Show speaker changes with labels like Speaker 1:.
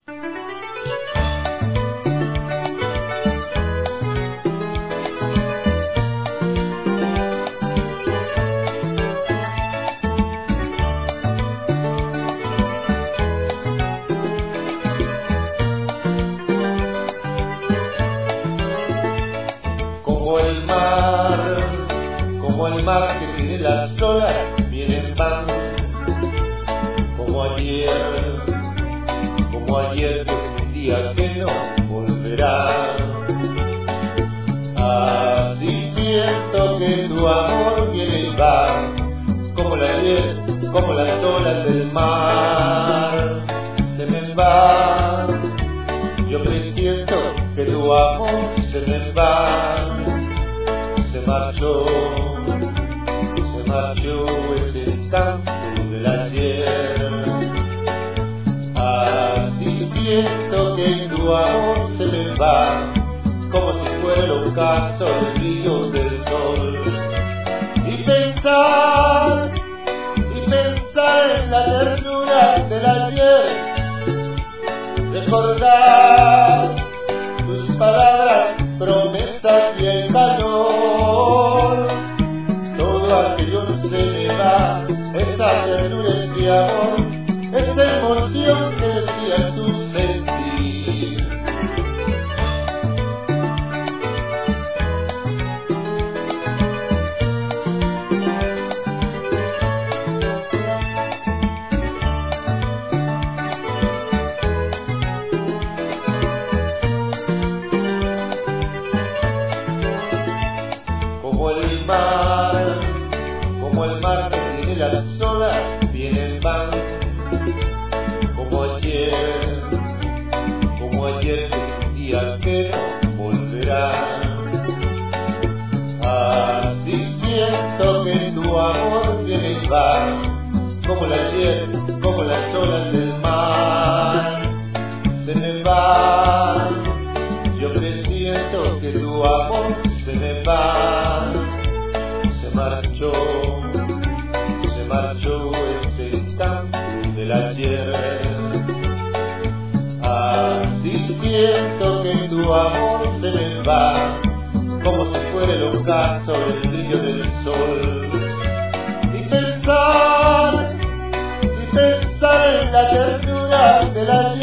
Speaker 1: Como el mar que tiene las olas, vienen van, como ayer que es un día que no volverá. Así siento que tu amor viene y va, como el ayer, como las olas del mar, se me va. Yo presiento que tu amor se me va. Se marchó ese encanto del ayer. Así siento que tu amor se me va, como si fuera el ocaso del brillo del sol. Y pensar en la ternura del ayer, recordar tus palabras, promesas y el calor. Todo aquello se me va, esa ternura es mi amor, esa emoción que decía tu sentir. Como el mar que tiene las olas, vienen van, como ayer que es un día que no volverá. Así siento que tu amor viene y va, como el ayer, como las olas del mar, se me va. Yo presiento que tu amor se me va. Se marchó ese encanto del ayer. Así siento que tu amor se me va, como si fuera el ocaso del brillo del sol. Y pensar en la ternura del ayer.